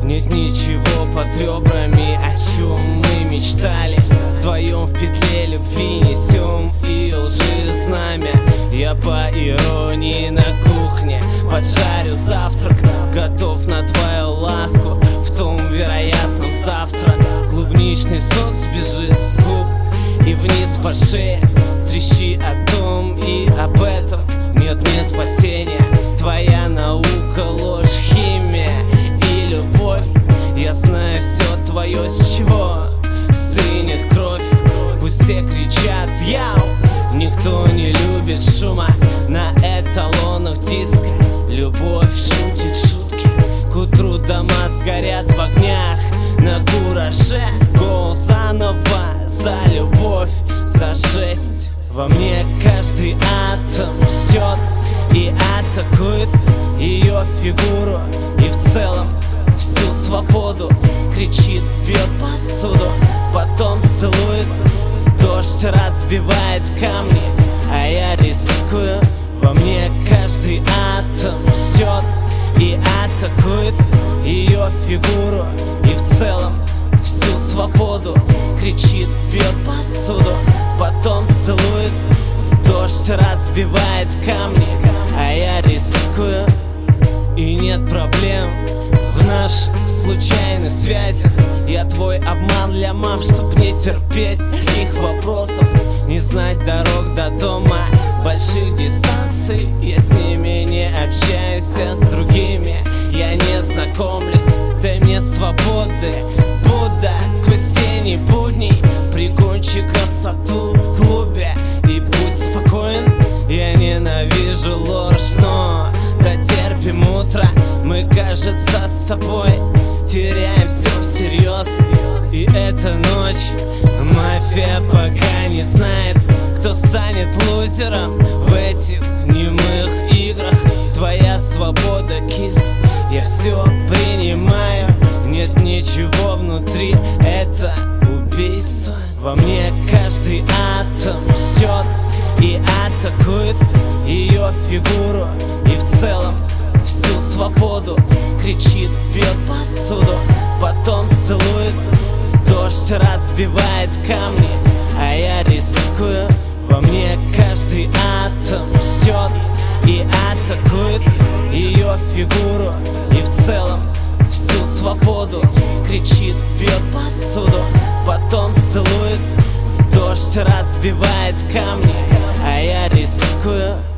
Нет ничего под ребрами, о чем мы мечтали. Вдвоем в петле любви несем и лжи знамя. Я по иронии на кухне поджарю завтрак, готов на твою ласку. В том вероятном завтра клубничный сок сбежит с губ и вниз по шее. Трещи о том и об этом, нет мне спасения. Твоя наука, ложь, химия и любовь. Я знаю все твое, с чего стынет кровь. Пусть все кричат «Яу!», никто не любит шума. На эталонах диска любовь шутит шутки. К утру дома сгорят в огнях на кураже. Гол заново за любовь, за жесть. Во мне каждый атом ждет и атакует ее фигуру. И в целом всю свободу кричит, бьет посуду, потом целует. Дождь разбивает камни, а я рискую. Во мне каждый атом ждет и атакует ее фигуру. И в целом всю свободу кричит, бьет посуду, потом целует. Дождь разбивает камни, а я рискую. И нет проблем в наших случайных связях. Я твой обман для мам, чтоб не терпеть их вопросов, не знать дорог до дома, больших дистанций. Я с ними не общаюсь, а с другими я не знакомлюсь. Дай мне свободы, Будда, сквозь тени будней. Прикончи красоту в клубе и будь спокоен. Я ненавижу ложь, но дотерпим утро. Мы, кажется, с тобой теряем все всерьез. И эта ночь мафия пока не знает, кто станет лузером в этих немых играх. Твоя свобода, кис, я все принимаю. Нет ничего внутри, это убийство. Во мне каждый атом ждет и атакует ее фигуру. И в целом всю свободу кричит, бьет посуду, потом целует. Дождь разбивает камни, а я рискую. Во мне каждый атом ждет и атакует ее фигуру. И в целом всю свободу кричит, бьет посуду, потом целует. Дождь разбивает камни, а я рискую.